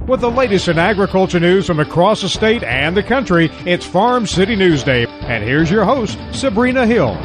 With the latest in agriculture news from across the state and the country, it's Farm City News Day. And here's your host, Sabrina Hill.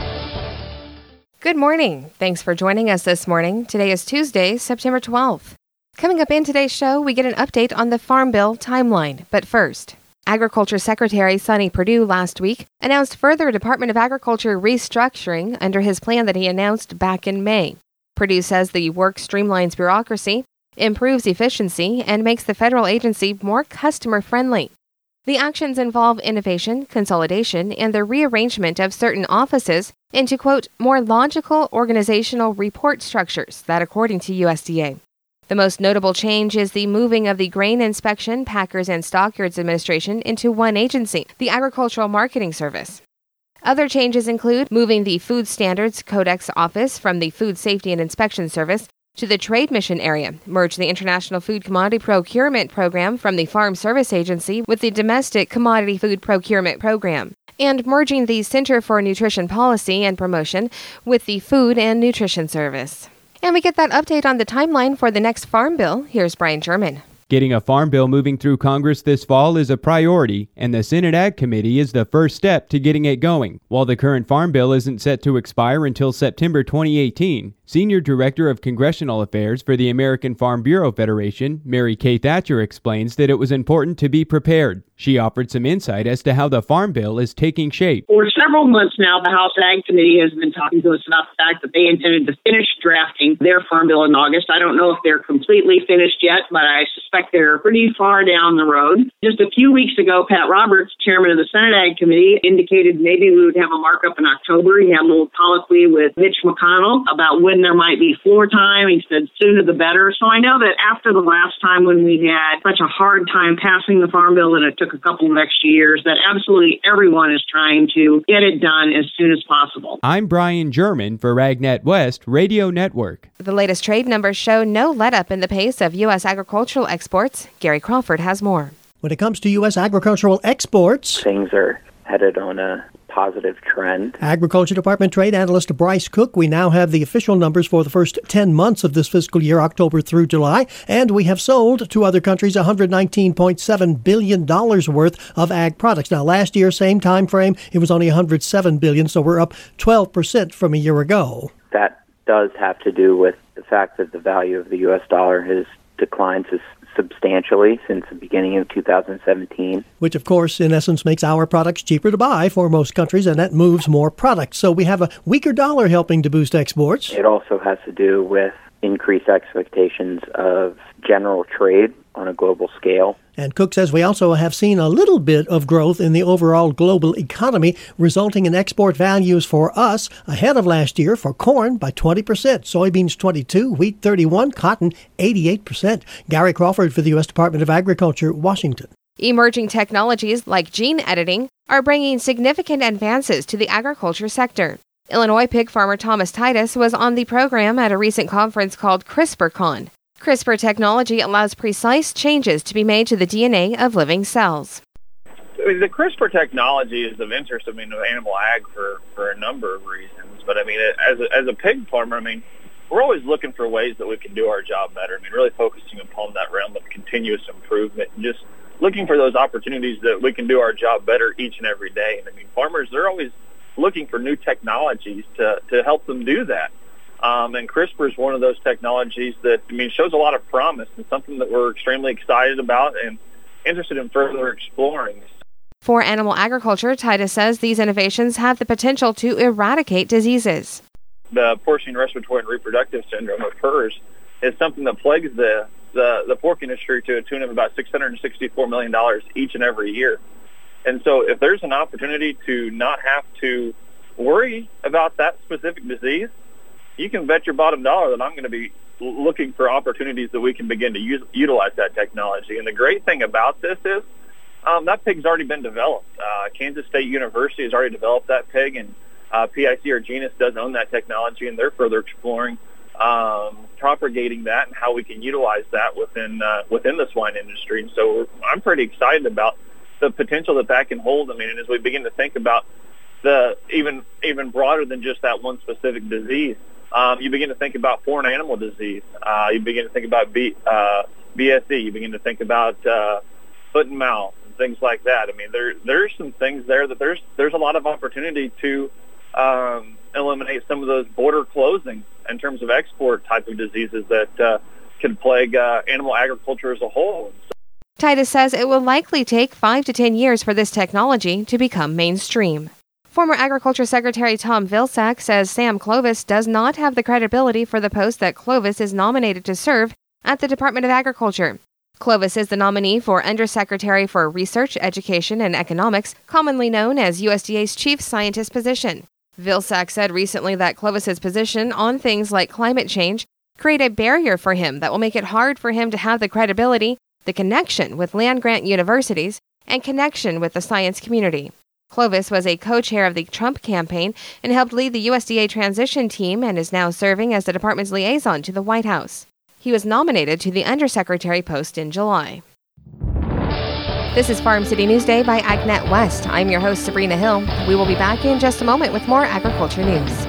Good morning. Thanks for joining us this morning. Today is Tuesday, September 12th. Coming up in today's show, we get an update on the Farm Bill timeline. But first, Agriculture Secretary Sonny Perdue last week announced further Department of Agriculture restructuring under his plan that he announced back in May. Perdue says the work streamlines bureaucracy, improves efficiency, and makes the federal agency more customer-friendly. The actions involve innovation, consolidation, and the rearrangement of certain offices into, quote, more logical organizational report structures, that according to USDA. The most notable change is the moving of the Grain Inspection, Packers, and Stockyards Administration into one agency, the Agricultural Marketing Service. Other changes include moving the Food Standards Codex Office from the Food Safety and Inspection Service to the Trade Mission area, merge the International Food Commodity Procurement Program from the Farm Service Agency with the Domestic Commodity Food Procurement Program, and merging the Center for Nutrition Policy and Promotion with the Food and Nutrition Service. And we get that update on the timeline for the next Farm Bill. Here's Brian German. Getting a farm bill moving through Congress this fall is a priority, and the Senate Ag Committee is the first step to getting it going. While the current farm bill isn't set to expire until September 2018, Senior Director of Congressional Affairs for the American Farm Bureau Federation, Mary Kay Thatcher, explains that it was important to be prepared. She offered some insight as to how the farm bill is taking shape. For several months now, the House Ag Committee has been talking to us about the fact that they intended to finish drafting their farm bill in August. I don't know if they're completely finished yet, but I suspect they're pretty far down the road. Just a few weeks ago, Pat Roberts, chairman of the Senate Ag Committee, indicated maybe we would have a markup in October. He had a little colloquy with Mitch McConnell about when there might be floor time. He said sooner the better. So I know that after the last time when we had such a hard time passing the farm bill and it took a couple of extra years, that absolutely everyone is trying to get it done as soon as possible. I'm Brian German for AgNet West Radio Network. The latest trade numbers show no let-up in the pace of U.S. agricultural exports. Gary Crawford has more. When it comes to U.S. agricultural exports, things are headed on a positive trend. Agriculture Department Trade Analyst Bryce Cook, we now have the official numbers for the first 10 months of this fiscal year, October through July, and we have sold to other countries $119.7 billion worth of ag products. Now, last year, same time frame, it was only $107 billion, so we're up 12% from a year ago. That does have to do with the fact that the value of the U.S. dollar has declined substantially since the beginning of 2017. Which, of course, in essence makes our products cheaper to buy for most countries, and that moves more products. So we have a weaker dollar helping to boost exports. It also has to do with increased expectations of general trade on a global scale. And Cook says we also have seen a little bit of growth in the overall global economy, resulting in export values for us ahead of last year for corn by 20%, soybeans 22%, wheat 31%, cotton 88%. Gary Crawford for the U.S. Department of Agriculture, Washington. Emerging technologies like gene editing are bringing significant advances to the agriculture sector. Illinois pig farmer Thomas Titus was on the program at a recent conference called CRISPR-Con. CRISPR technology allows precise changes to be made to the DNA of living cells. The CRISPR technology is of interest, in animal ag for a number of reasons. But, as a pig farmer, we're always looking for ways that we can do our job better. Really focusing upon that realm of continuous improvement and just looking for those opportunities that we can do our job better each and every day. And, farmers, they're always looking for new technologies to help them do that. And CRISPR is one of those technologies that, shows a lot of promise and something that we're extremely excited about and interested in further exploring. For animal agriculture, Titus says these innovations have the potential to eradicate diseases. The porcine respiratory and reproductive syndrome, or PRRS, is something that plagues the pork industry to a tune of about $664 million each and every year. And so if there's an opportunity to not have to worry about that specific disease, you can bet your bottom dollar that I'm going to be looking for opportunities that we can begin to utilize that technology. And the great thing about this is that pig's already been developed. Kansas State University has already developed that pig, and PIC or Genus does own that technology, and they're further exploring propagating that and how we can utilize that within the swine industry. And so I'm pretty excited about the potential that can hold. And as we begin to think about the even broader than just that one specific disease, you begin to think about foreign animal disease. You begin to think about BSE. You begin to think about foot and mouth and things like that. I mean, there's some things there that there's a lot of opportunity to eliminate some of those border closings in terms of export type of diseases that can plague animal agriculture as a whole. Titus says it will likely take 5 to 10 years for this technology to become mainstream. Former Agriculture Secretary Tom Vilsack says Sam Clovis does not have the credibility for the post that Clovis is nominated to serve at the Department of Agriculture. Clovis is the nominee for Undersecretary for Research, Education, and Economics, commonly known as USDA's Chief Scientist position. Vilsack said recently that Clovis's position on things like climate change create a barrier for him that will make it hard for him to have the credibility, the connection with land-grant universities, and connection with the science community. Clovis was a co-chair of the Trump campaign and helped lead the USDA transition team and is now serving as the department's liaison to the White House. He was nominated to the Undersecretary post in July. This is Farm City Newsday by AgNet West. I'm your host, Sabrina Hill. We will be back in just a moment with more agriculture news.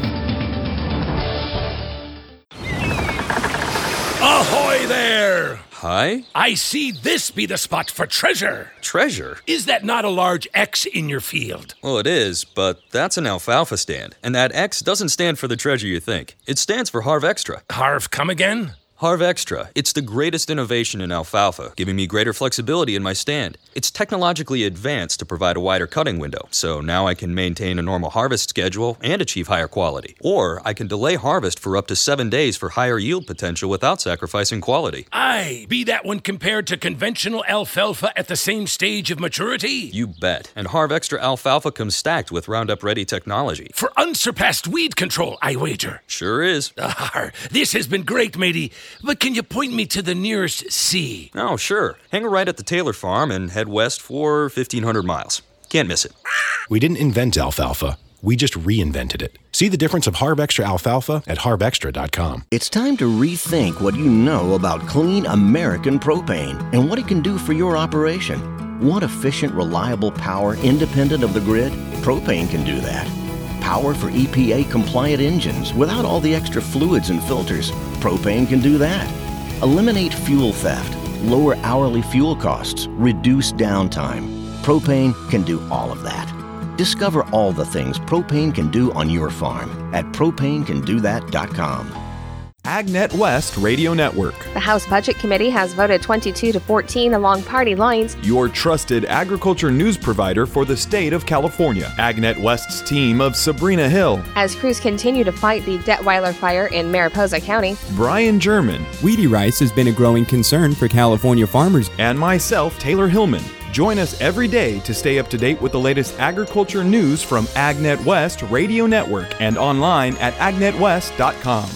Ahoy there! Hi? I see this be the spot for treasure. Treasure? Is that not a large X in your field? Well, it is, but that's an alfalfa stand. And that X doesn't stand for the treasure you think. It stands for Harv Extra. Harv, come again? Harv Extra. It's the greatest innovation in alfalfa, giving me greater flexibility in my stand. It's technologically advanced to provide a wider cutting window, so now I can maintain a normal harvest schedule and achieve higher quality. Or I can delay harvest for up to 7 days for higher yield potential without sacrificing quality. Aye, be that when compared to conventional alfalfa at the same stage of maturity? You bet. And Harv Extra alfalfa comes stacked with Roundup Ready technology. For unsurpassed weed control, I wager. Sure is. This has been great, matey. But can you point me to the nearest sea? Oh, sure. Hang a right at the Taylor farm and head west for 1,500 miles. Can't miss it. We didn't invent alfalfa. We just reinvented it. See the difference of Harv Extra alfalfa at harvextra.com. It's time to rethink what you know about clean American propane and what it can do for your operation. Want efficient, reliable power independent of the grid? Propane can do that. Power for EPA-compliant engines without all the extra fluids and filters. Propane can do that. Eliminate fuel theft, lower hourly fuel costs, reduce downtime. Propane can do all of that. Discover all the things propane can do on your farm at propanecandothat.com. AgNet West Radio Network. The House Budget Committee has voted 22-14 along party lines. Your trusted agriculture news provider for the state of California. AgNet West's team of Sabrina Hill. As crews continue to fight the Detweiler fire in Mariposa County. Brian German. Weedy rice has been a growing concern for California farmers. And myself, Taylor Hillman. Join us every day to stay up to date with the latest agriculture news from AgNet West Radio Network and online at agnetwest.com.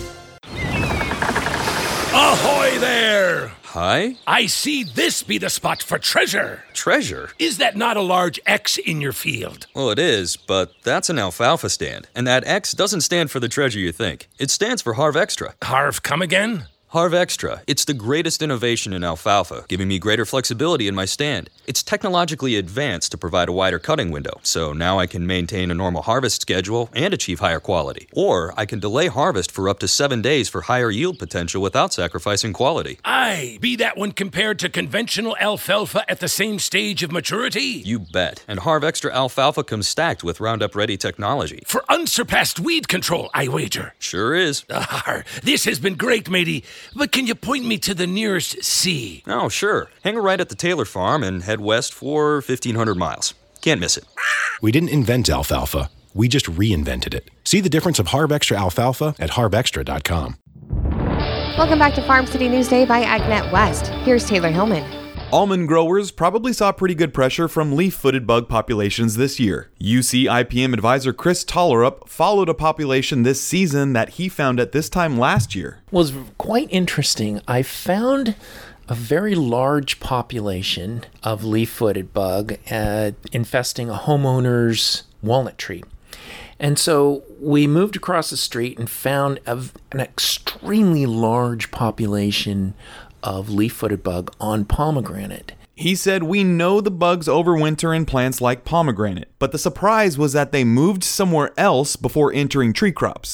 Ahoy there! Hi? I see this be the spot for treasure. Treasure? Is that not a large X in your field? Well, it is, but that's an alfalfa stand. And that X doesn't stand for the treasure you think. It stands for Harv Extra. Harv, come again? Harv Extra. It's the greatest innovation in alfalfa, giving me greater flexibility in my stand. It's technologically advanced to provide a wider cutting window, so now I can maintain a normal harvest schedule and achieve higher quality. Or I can delay harvest for up to 7 days for higher yield potential without sacrificing quality. Aye, be that when compared to conventional alfalfa at the same stage of maturity? You bet. And Harv Extra alfalfa comes stacked with Roundup Ready technology. For unsurpassed weed control, I wager. Sure is. This has been great, matey. But can you point me to the nearest sea? Oh, sure. Hang a right at the Taylor farm and head west for 1,500 miles. Can't miss it. We didn't invent alfalfa. We just reinvented it. See the difference of Harv Extra alfalfa at harvextra.com. Welcome back to Farm City Newsday by AgNet West. Here's Taylor Hillman. Almond growers probably saw pretty good pressure from leaf-footed bug populations this year. UC IPM advisor Chris Tollerup followed a population this season that he found at this time last year. It was quite interesting. I found a very large population of leaf-footed bug infesting a homeowner's walnut tree. And so we moved across the street and found an extremely large population of leaf-footed bug on pomegranate. He said, "We know the bugs overwinter in plants like pomegranate, but the surprise was that they moved somewhere else before entering tree crops."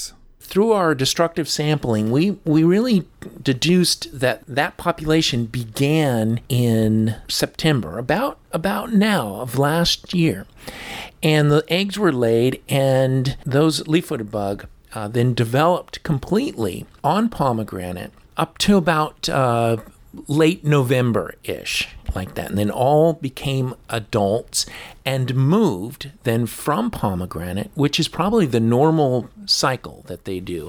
through our destructive sampling, we really deduced that population began in September, about now of last year. And the eggs were laid, and those leaf-footed bug then developed completely on pomegranate up to about late November-ish, like that. And then all became adults and moved then from pomegranate, which is probably the normal cycle that they do.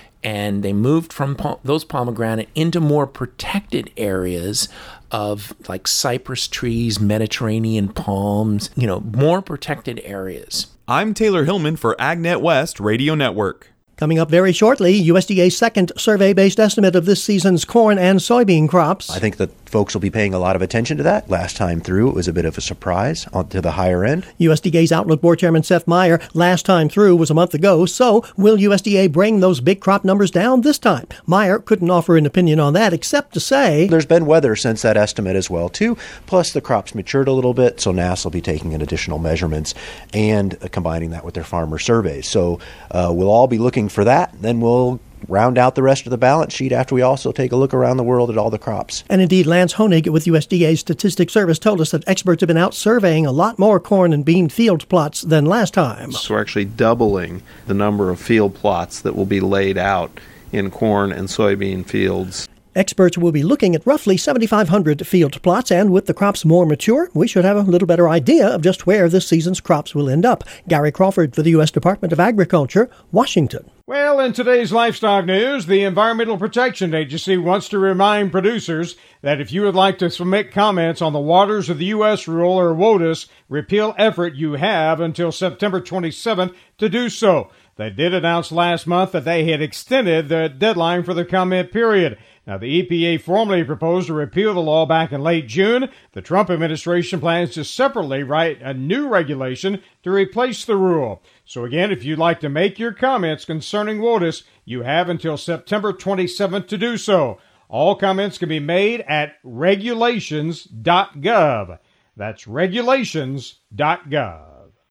And they moved from those pomegranate into more protected areas of like cypress trees, Mediterranean palms, more protected areas. I'm Taylor Hillman for AgNet West Radio Network. Coming up very shortly, USDA's second survey-based estimate of this season's corn and soybean crops. I think that folks will be paying a lot of attention to that. Last time through, it was a bit of a surprise to the higher end. USDA's Outlook Board Chairman Seth Meyer, last time through was a month ago, so will USDA bring those big crop numbers down this time? Meyer couldn't offer an opinion on that except to say there's been weather since that estimate as well, too. Plus, the crops matured a little bit, so NASS will be taking in additional measurements and combining that with their farmer surveys. So we'll all be looking for that. Then we'll round out the rest of the balance sheet after we also take a look around the world at all the crops. And indeed, Lance Honig with USDA's Statistics Service told us that experts have been out surveying a lot more corn and bean field plots than last time. So we're actually doubling the number of field plots that will be laid out in corn and soybean fields. Experts will be looking at roughly 7,500 field plots, and with the crops more mature, we should have a little better idea of just where this season's crops will end up. Gary Crawford for the U.S. Department of Agriculture, Washington. Well, in today's livestock news, the Environmental Protection Agency wants to remind producers that if you would like to submit comments on the Waters of the U.S. Rule or WOTUS repeal effort, you have until September 27th to do so. They did announce last month that they had extended the deadline for the comment period. Now, the EPA formally proposed to repeal the law back in late June. The Trump administration plans to separately write a new regulation to replace the rule. So again, if you'd like to make your comments concerning WOTUS, you have until September 27th to do so. All comments can be made at regulations.gov. That's regulations.gov.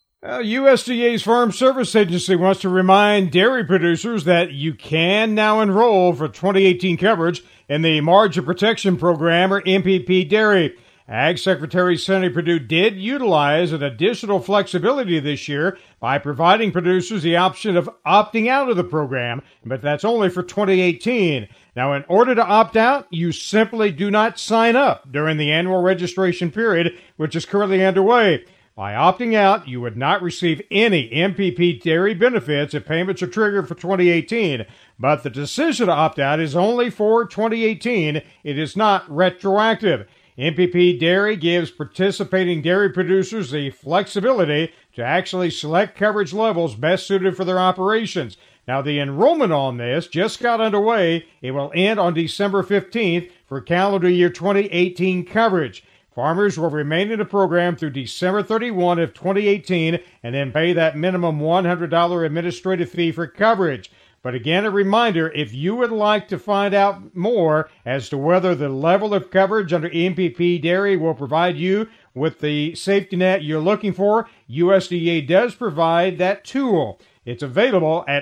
USDA's Farm Service Agency wants to remind dairy producers that you can now enroll for 2018 coverage in the Margin Protection Program, or MPP Dairy. Ag Secretary Sonny Perdue did utilize an additional flexibility this year by providing producers the option of opting out of the program, but that's only for 2018. Now, in order to opt out, you simply do not sign up during the annual registration period, which is currently underway. By opting out, you would not receive any MPP dairy benefits if payments are triggered for 2018. But the decision to opt out is only for 2018. It is not retroactive. MPP Dairy gives participating dairy producers the flexibility to actually select coverage levels best suited for their operations. Now, the enrollment on this just got underway. It will end on December 15th for calendar year 2018 coverage. Farmers will remain in the program through December 31 of 2018 and then pay that minimum $100 administrative fee for coverage. But again, a reminder, if you would like to find out more as to whether the level of coverage under MPP Dairy will provide you with the safety net you're looking for, USDA does provide that tool. It's available at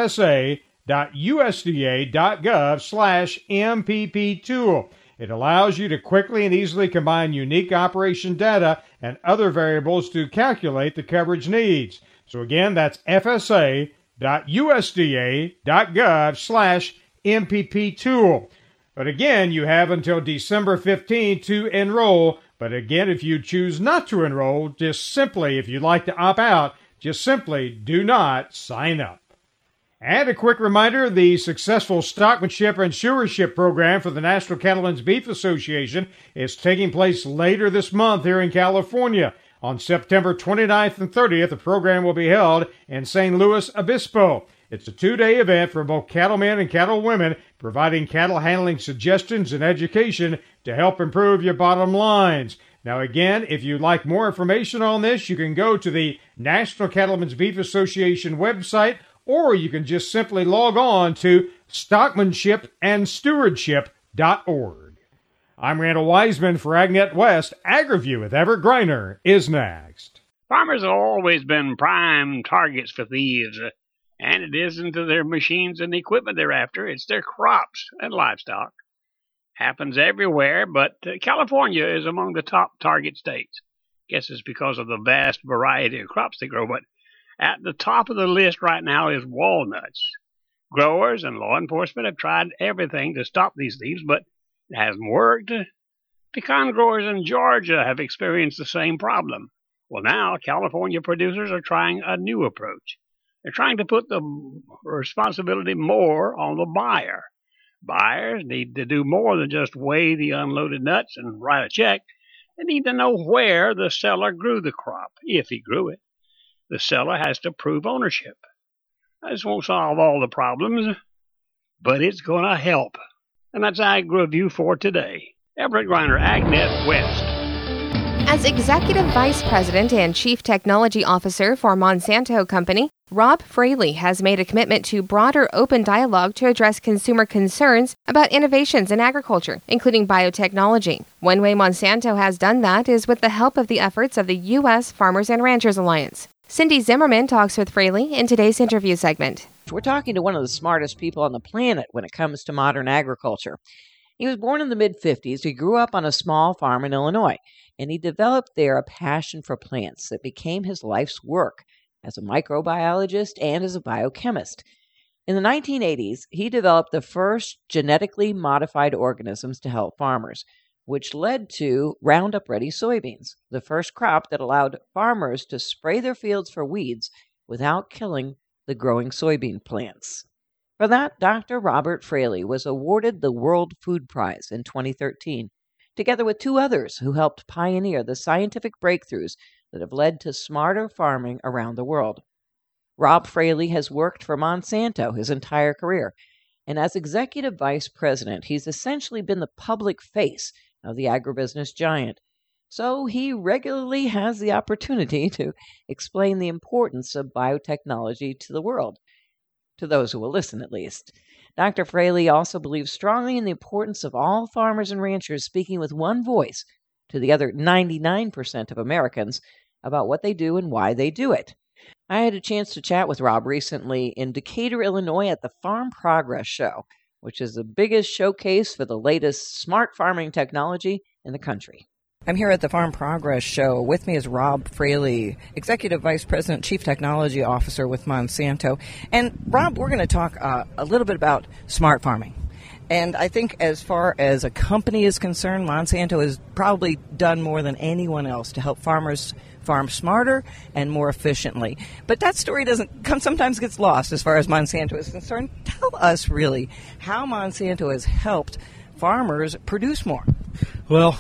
fsa.usda.gov/MPP tool. It allows you to quickly and easily combine unique operation data and other variables to calculate the coverage needs. So again, that's fsa.usda.gov/MPP tool. But again, you have until December 15 to enroll. But again, if you choose not to enroll, just simply, if you'd like to opt out, just simply do not sign up. And a quick reminder, the successful Stockmanship and Stewardship Program for the National Cattlemen's Beef Association is taking place later this month here in California. On September 29th and 30th, the program will be held in San Luis Obispo. It's a 2-day event for both cattlemen and cattlewomen, providing cattle handling suggestions and education to help improve your bottom lines. Now again, if you'd like more information on this, you can go to the National Cattlemen's Beef Association website, or you can just simply log on to stockmanshipandstewardship.org. I'm Randall Wiseman for AgNet West. AgriView with Everett Greiner is next. Farmers have always been prime targets for thieves. And it isn't their machines and equipment they're after, it's their crops and livestock. Happens everywhere, but California is among the top target states. Guess it's because of the vast variety of crops they grow, but at the top of the list right now is walnuts. Growers and law enforcement have tried everything to stop these thieves, but it hasn't worked. Pecan growers in Georgia have experienced the same problem. Well, now California producers are trying a new approach. They're trying to put the responsibility more on the buyer. Buyers need to do more than just weigh the unloaded nuts and write a check. They need to know where the seller grew the crop, if he grew it. The seller has to prove ownership. This won't solve all the problems, but it's going to help. And that's Ag Review for today. Everett Griner, AgNet West. As Executive Vice President and Chief Technology Officer for Monsanto Company, Rob Fraley has made a commitment to broader open dialogue to address consumer concerns about innovations in agriculture, including biotechnology. One way Monsanto has done that is with the help of the efforts of the U.S. Farmers and Ranchers Alliance. Cindy Zimmerman talks with Fraley in today's interview segment. We're talking to one of the smartest people on the planet when it comes to modern agriculture. He was born in the mid-50s. He grew up on a small farm in Illinois, and he developed there a passion for plants that became his life's work as a microbiologist and as a biochemist. In the 1980s, he developed the first genetically modified organisms to help farmers, which led to Roundup-Ready soybeans, the first crop that allowed farmers to spray their fields for weeds without killing the growing soybean plants. For that, Dr. Robert Fraley was awarded the World Food Prize in 2013, together with two others who helped pioneer the scientific breakthroughs that have led to smarter farming around the world. Rob Fraley has worked for Monsanto his entire career, and as executive vice president, he's essentially been the public face of the agribusiness giant. So he regularly has the opportunity to explain the importance of biotechnology to the world, to those who will listen at least. Dr. Fraley also believes strongly in the importance of all farmers and ranchers speaking with one voice to the other 99% of Americans about what they do and why they do it. I had a chance to chat with Rob recently in Decatur, Illinois at the Farm Progress Show, which is the biggest showcase for the latest smart farming technology in the country. I'm here at the Farm Progress Show. With me is Rob Fraley, Executive Vice President, Chief Technology Officer with Monsanto. And Rob, we're going to talk a little bit about smart farming. And I think as far as a company is concerned, Monsanto has probably done more than anyone else to help farmers farm smarter and more efficiently. But that story sometimes gets lost as far as Monsanto is concerned. Tell us really how Monsanto has helped farmers produce more. Well,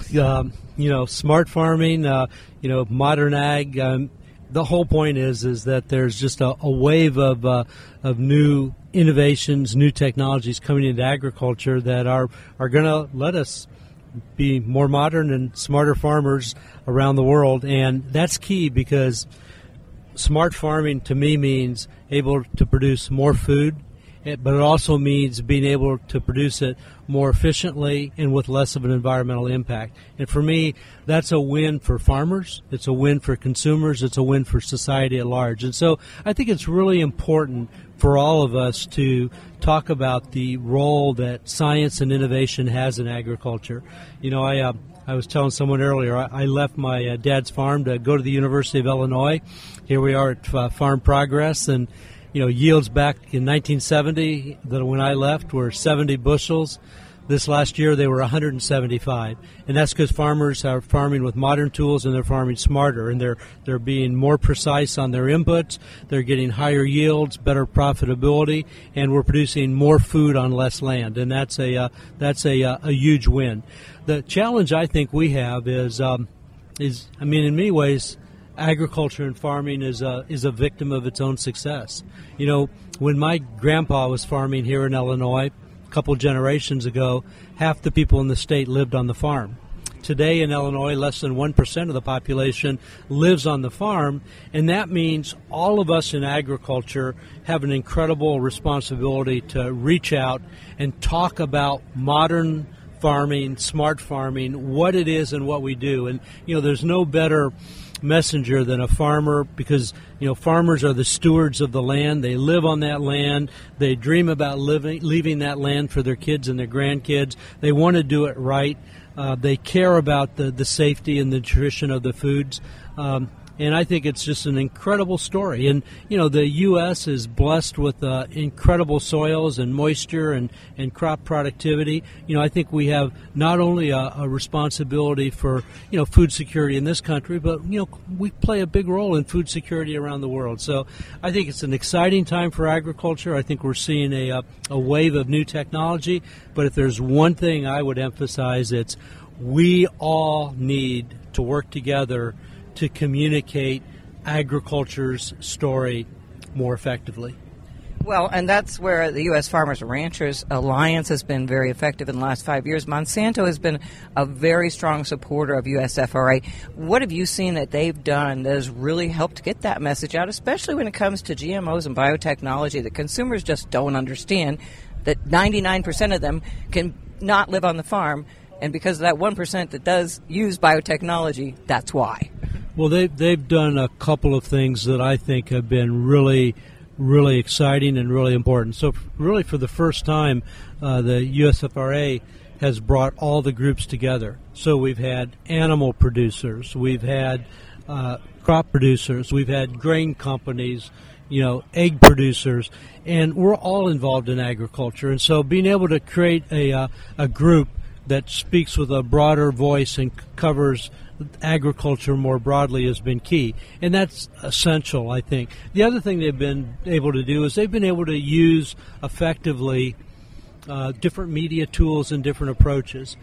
smart farming, modern ag. The whole point is that there's just a wave of new innovations, new technologies coming into agriculture that are going to let us be more modern and smarter farmers around the world. And that's key because smart farming to me means able to produce more food, but it also means being able to produce it more efficiently and with less of an environmental impact. And for me, that's a win for farmers, it's a win for consumers, it's a win for society at large. And so I think it's really important for all of us to talk about the role that science and innovation has in agriculture. I was telling someone earlier, I left my dad's farm to go to the University of Illinois. Here we are at Farm Progress, and yields back in 1970, when I left, were 70 bushels. This last year, they were 175. And that's because farmers are farming with modern tools and they're farming smarter. And they're being more precise on their inputs. They're getting higher yields, better profitability, and we're producing more food on less land. And that's a huge win. The challenge I think we have is in many ways, agriculture and farming is a victim of its own success. When my grandpa was farming here in Illinois a couple generations ago, half the people in the state lived on the farm. Today in Illinois, less than 1% of the population lives on the farm, and that means all of us in agriculture have an incredible responsibility to reach out and talk about modern farming, smart farming, what it is and what we do. And, there's no better messenger than a farmer, because farmers are the stewards of the land. They live on that land. They dream about leaving that land for their kids and their grandkids. They want to do it right. They care about the safety and the nutrition of the foods. And I think it's just an incredible story. And, the U.S. is blessed with incredible soils and moisture and crop productivity. I think we have not only a responsibility for, food security in this country, but, we play a big role in food security around the world. So I think it's an exciting time for agriculture. I think we're seeing a wave of new technology. But if there's one thing I would emphasize, it's we all need to work together to communicate agriculture's story more effectively. Well, and that's where the U.S. Farmers and Ranchers Alliance has been very effective in the last 5 years. Monsanto has been a very strong supporter of USFRA. What have you seen that they've done that has really helped get that message out, especially when it comes to GMOs and biotechnology that consumers just don't understand, that 99% of them can not live on the farm, and because of that 1% that does use biotechnology, that's why. Well, they've done a couple of things that I think have been really, really exciting and really important. So really for the first time, the USFRA has brought all the groups together. So we've had animal producers, we've had crop producers, we've had grain companies, egg producers, and we're all involved in agriculture. And so being able to create a group that speaks with a broader voice and covers agriculture more broadly has been key, and that's essential, I think. The other thing they've been able to do is they've been able to use effectively different media tools and different approaches.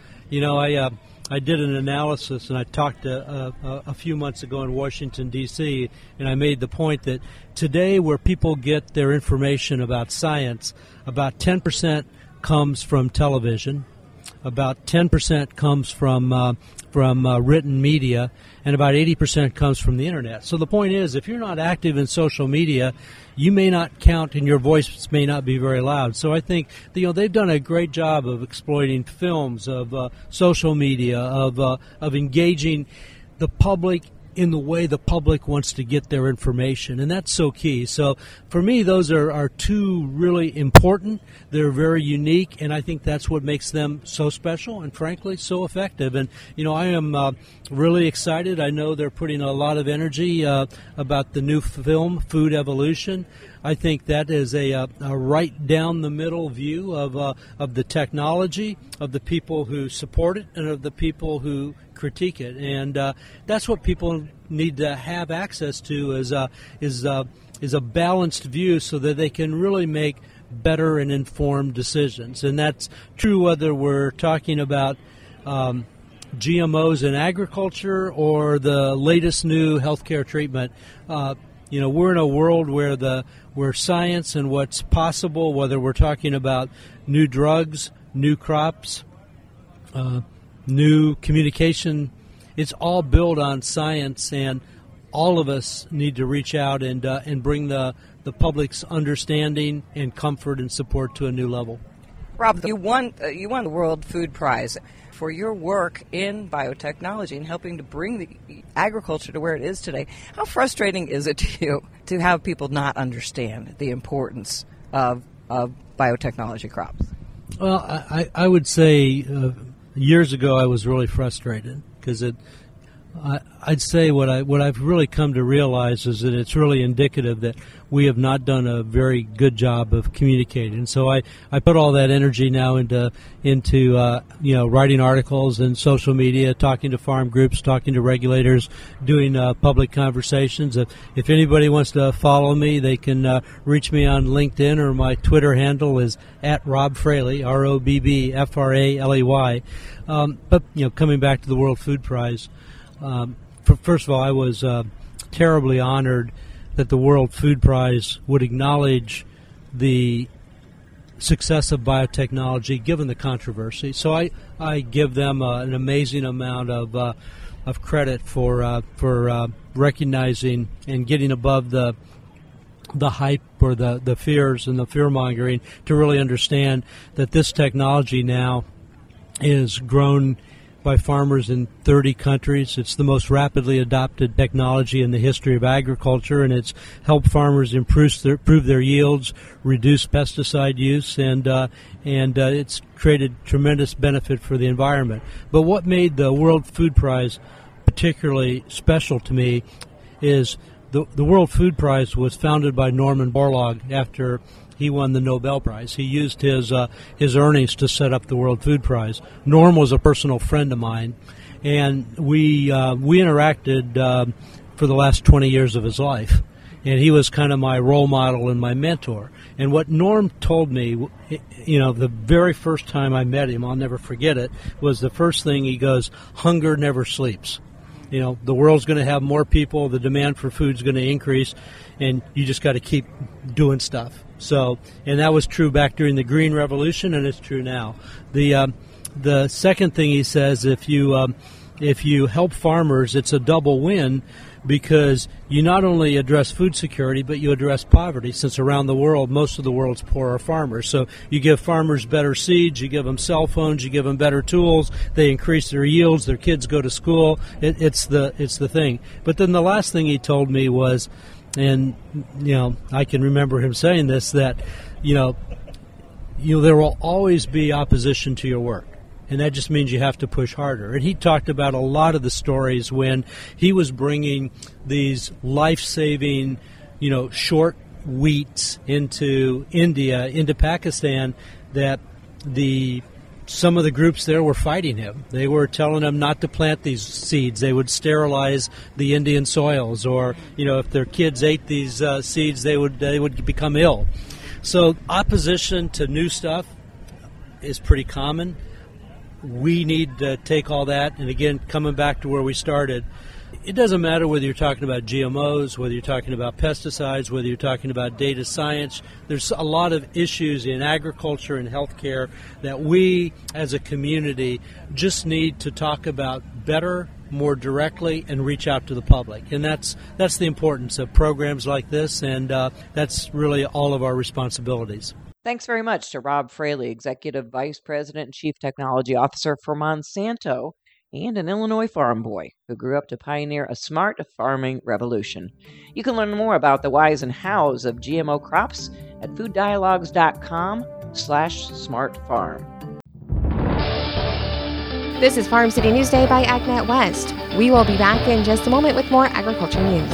I did an analysis, and I talked a few months ago in Washington, D.C., and I made the point that today where people get their information about science, about 10% comes from television, about 10% comes from written media, and about 80% comes from the internet. So the point is, if you're not active in social media, you may not count and your voice may not be very loud. So I think they've done a great job of exploiting films, of social media, of engaging the public in the way the public wants to get their information, and that's so key. So for me, those are two really important. They're very unique, and I think that's what makes them so special and, frankly, so effective. And, I am really excited. I know they're putting a lot of energy about the new film, Food Evolution. I think that is a right down the middle view of the technology, of the people who support it, and of the people who critique it, and that's what people need to have access to is a balanced view, so that they can really make better and informed decisions. And that's true whether we're talking about GMOs in agriculture or the latest new healthcare treatment. We're in a world where science and what's possible, whether we're talking about new drugs, new crops, new communication, it's all built on science, and all of us need to reach out and bring the public's understanding and comfort and support to a new level. Rob, you won the World Food Prize for your work in biotechnology and helping to bring the agriculture to where it is today. How frustrating is it to you to have people not understand the importance of biotechnology crops? Well, I would say years ago I was really frustrated because I'd say what I've really come to realize is that it's really indicative that we have not done a very good job of communicating. So I put all that energy now into writing articles and social media, talking to farm groups, talking to regulators, doing public conversations. If anybody wants to follow me, they can reach me on LinkedIn, or my Twitter handle is @RobFraley, ROBBFRALEY. But coming back to the World Food Prize. First of all, I was terribly honored that the World Food Prize would acknowledge the success of biotechnology given the controversy. So I give them an amazing amount of credit for recognizing and getting above the hype or the fears and the fear-mongering to really understand that this technology now is grown by farmers in 30 countries. It's the most rapidly adopted technology in the history of agriculture, and it's helped farmers improve their yields, reduce pesticide use, and it's created tremendous benefit for the environment. But what made the World Food Prize particularly special to me is the World Food Prize was founded by Norman Borlaug after he won the Nobel Prize. He used his earnings to set up the World Food Prize. Norm was a personal friend of mine, and we interacted for the last 20 years of his life. And he was kind of my role model and my mentor. And what Norm told me, the very first time I met him, I'll never forget it, was the first thing he goes, hunger never sleeps. The world's going to have more people, the demand for food's going to increase, and you just got to keep doing stuff. So, and that was true back during the Green Revolution, and it's true now. The second thing he says, if you help farmers, it's a double win, because you not only address food security, but you address poverty, since around the world, most of the world's poor are farmers. So you give farmers better seeds, you give them cell phones, you give them better tools, they increase their yields, their kids go to school. It's the thing. But then the last thing he told me was, and I can remember him saying this, that there will always be opposition to your work. And that just means you have to push harder. And he talked about a lot of the stories when he was bringing these life-saving, short wheats into India, into Pakistan, that some of the groups there were fighting him. They were telling him not to plant these seeds. They would sterilize the Indian soils, or if their kids ate these seeds, they would become ill. So opposition to new stuff is pretty common. We need to take all that, and again, coming back to where we started, it doesn't matter whether you're talking about GMOs, whether you're talking about pesticides, whether you're talking about data science. There's a lot of issues in agriculture and healthcare that we as a community just need to talk about better, more directly, and reach out to the public. And that's the importance of programs like this, and that's really all of our responsibilities. Thanks very much to Rob Fraley, Executive Vice President and Chief Technology Officer for Monsanto, and an Illinois farm boy who grew up to pioneer a smart farming revolution. You can learn more about the whys and hows of GMO crops at fooddialogues.com/smartfarm. This is Farm City Newsday by AgNet West. We will be back in just a moment with more agriculture news.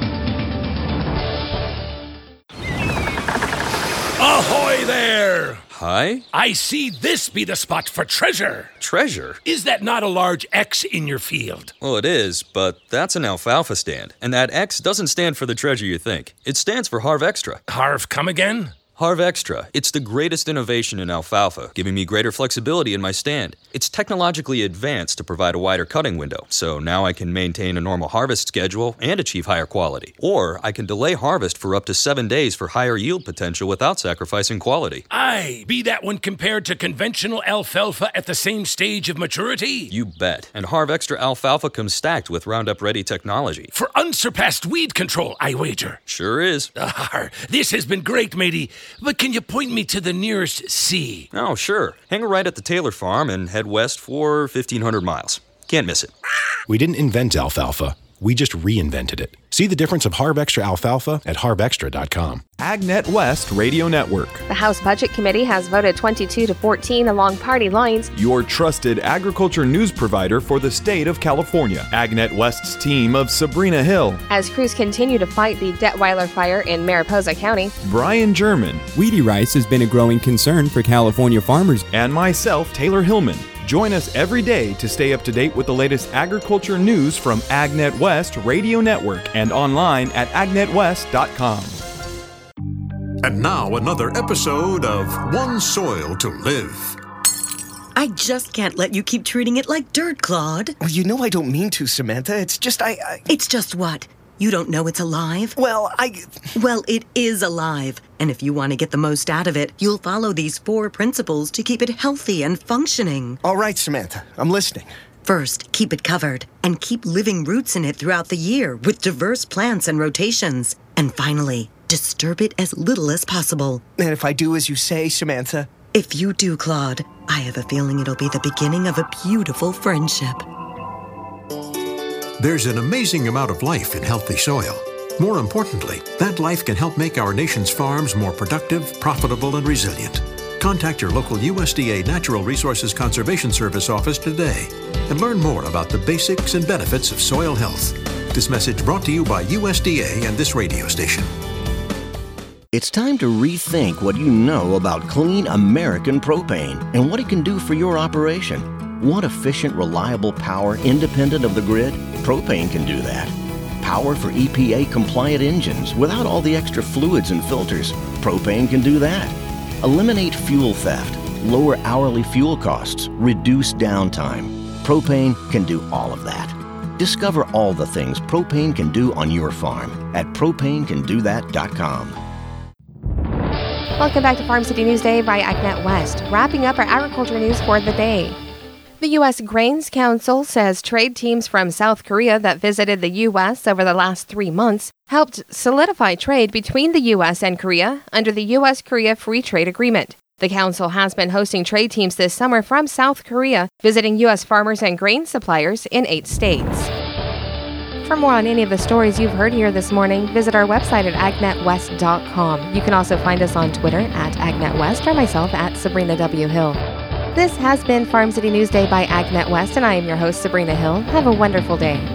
Ahoy there! Hi? I see this be the spot for treasure. Treasure? Is that not a large X in your field? Well, it is, but that's an alfalfa stand. And that X doesn't stand for the treasure you think. It stands for Harv Extra. Harv, come again? Harv Extra. It's the greatest innovation in alfalfa, giving me greater flexibility in my stand. It's technologically advanced to provide a wider cutting window, so now I can maintain a normal harvest schedule and achieve higher quality. Or I can delay harvest for up to 7 days for higher yield potential without sacrificing quality. Aye, be that when compared to conventional alfalfa at the same stage of maturity? You bet. And Harv Extra alfalfa comes stacked with Roundup Ready technology. For unsurpassed weed control, I wager. Sure is. This has been great, matey. But can you point me to the nearest sea? Oh, sure. Hang a right at the Taylor farm and head west for 1,500 miles. Can't miss it. We didn't invent alfalfa. We just reinvented it. See the difference of Harv Extra alfalfa at harvextra.com. AgNet West Radio Network. The House Budget Committee has voted 22-14 along party lines. Your trusted agriculture news provider for the state of California. AgNet West's team of Sabrina Hill. As crews continue to fight the Detweiler fire in Mariposa County. Brian German. Weedy rice has been a growing concern for California farmers. And myself, Taylor Hillman. Join us every day to stay up to date with the latest agriculture news from AgNet West Radio Network and online at agnetwest.com. And now another episode of One Soil to Live. I just can't let you keep treating it like dirt, Claude. Well, you know I don't mean to, Samantha. It's just It's just what? You don't know it's alive? Well, Well, it is alive. And if you want to get the most out of it, you'll follow these 4 principles to keep it healthy and functioning. All right, Samantha. I'm listening. First, keep it covered and keep living roots in it throughout the year with diverse plants and rotations. And finally, disturb it as little as possible. And if I do as you say, Samantha, If you do, Claude, I have a feeling it'll be the beginning of a beautiful friendship. There's an amazing amount of life in healthy soil. More importantly, that life can help make our nation's farms more productive, profitable, and resilient. Contact your local USDA Natural Resources Conservation Service office today and learn more about the basics and benefits of soil health. This message brought to you by USDA and this radio station. It's time to rethink what you know about clean American propane and what it can do for your operation. Want efficient, reliable power independent of the grid? Propane can do that. Power for EPA-compliant engines without all the extra fluids and filters? Propane can do that. Eliminate fuel theft, lower hourly fuel costs, reduce downtime. Propane can do all of that. Discover all the things propane can do on your farm at propanecandothat.com. Welcome back to Farm City Newsday by AgNet West, wrapping up our agriculture news for the day. The U.S. Grains Council says trade teams from South Korea that visited the U.S. over the last 3 months helped solidify trade between the U.S. and Korea under the U.S.-Korea Free Trade Agreement. The council has been hosting trade teams this summer from South Korea, visiting U.S. farmers and grain suppliers in 8 states. For more on any of the stories you've heard here this morning, visit our website at agnetwest.com. You can also find us on Twitter at AgnetWest or myself at Sabrina W. Hill. This has been Farm City Newsday by AgNet West, and I am your host, Sabrina Hill. Have a wonderful day.